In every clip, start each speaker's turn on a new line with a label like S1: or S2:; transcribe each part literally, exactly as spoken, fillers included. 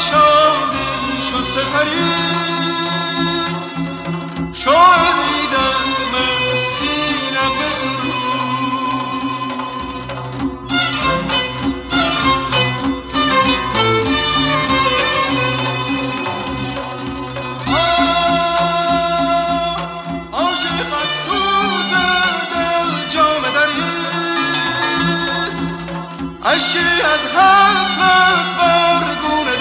S1: شادی شد سپری شاعری در مستی نغمه سرود اشی از حسرت بر گونه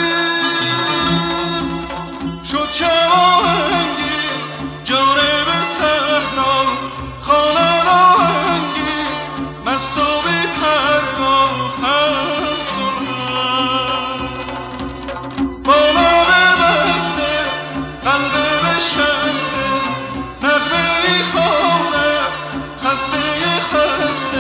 S1: دوید شد شباهنگی جانب صحرا خانه راهنگی مست و بی پروا همچنان با لب بسته قلب بشکسته نغمه ای خوانم خسته خسته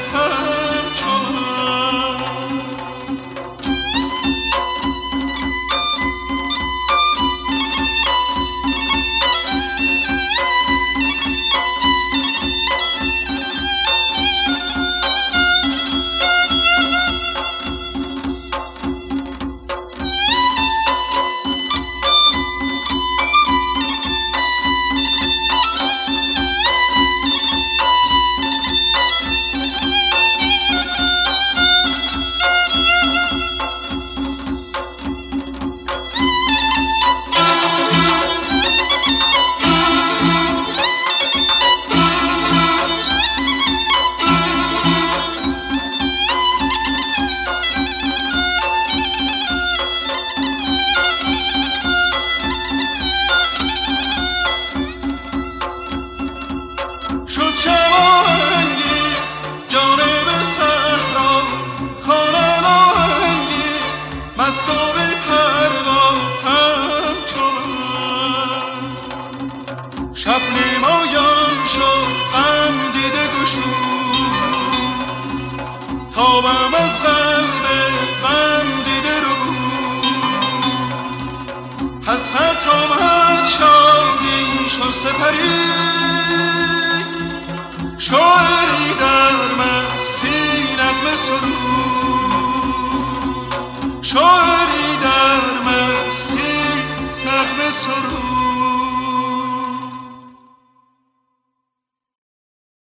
S1: شب نمایان شد غم دیده گشود تابم از قلب غم دیده رو حسرت آمد شادی شد سپری شاعری در مستی نغمه سرود شاعری